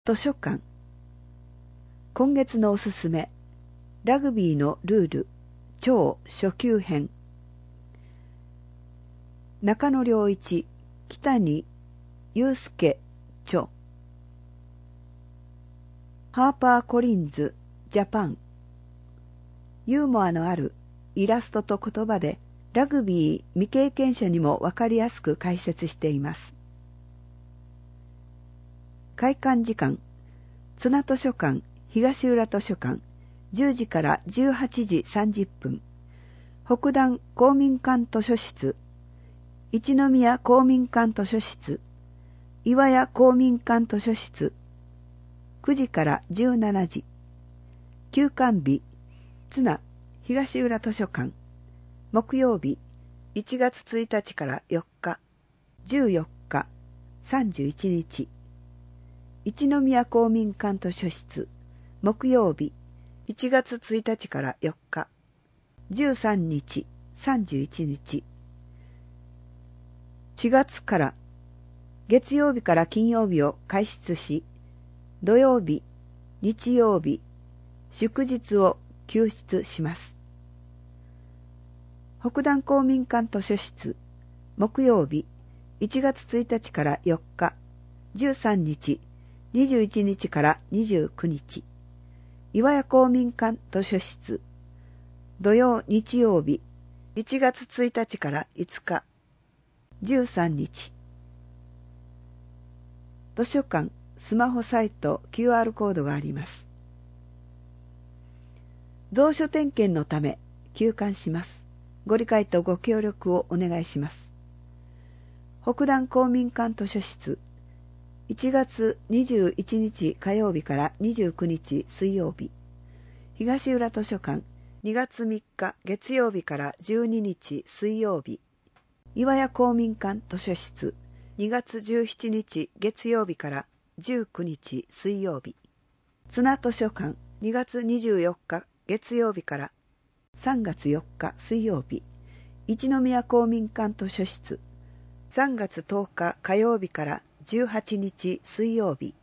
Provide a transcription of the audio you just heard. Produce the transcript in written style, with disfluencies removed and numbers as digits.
図書館。今月のおすすめ。ラグビーのルール超初級編。中野良一、北に祐介著。ハーパーコリンズジャパン。ユーモアのあるイラストと言葉でラグビー未経験者にもわかりやすく解説しています。開館時間、綱図書館、東浦図書館、10時から18時30分。北段公民館図書室、一宮公民館図書室、岩屋公民館図書室、9時から17時。休館日、綱東浦図書館、木曜日、1月1日から4日、14日、31日。一宮公民館図書室、木曜日、1月1日から4日、13日、31日。4月から月曜日から金曜日を開出し、土曜日、日曜日、祝日を休出します。北段公民館図書室、木曜日、1月1日から4日、13日、21日から29日。岩屋公民館図書室、土曜日曜日、1月1日から5日、13日。図書館、スマホサイト QR コードがあります。蔵書点検のため休館します。ご理解とご協力をお願いします。北段公民館図書室、1月21日火曜日から29日水曜日。東浦図書館、2月3日月曜日から12日水曜日。岩屋公民館図書室、2月17日月曜日から19日水曜日。綱図書館、2月24日月曜日から3月4日水曜日。一宮公民館図書室、3月10日火曜日から18日水曜日。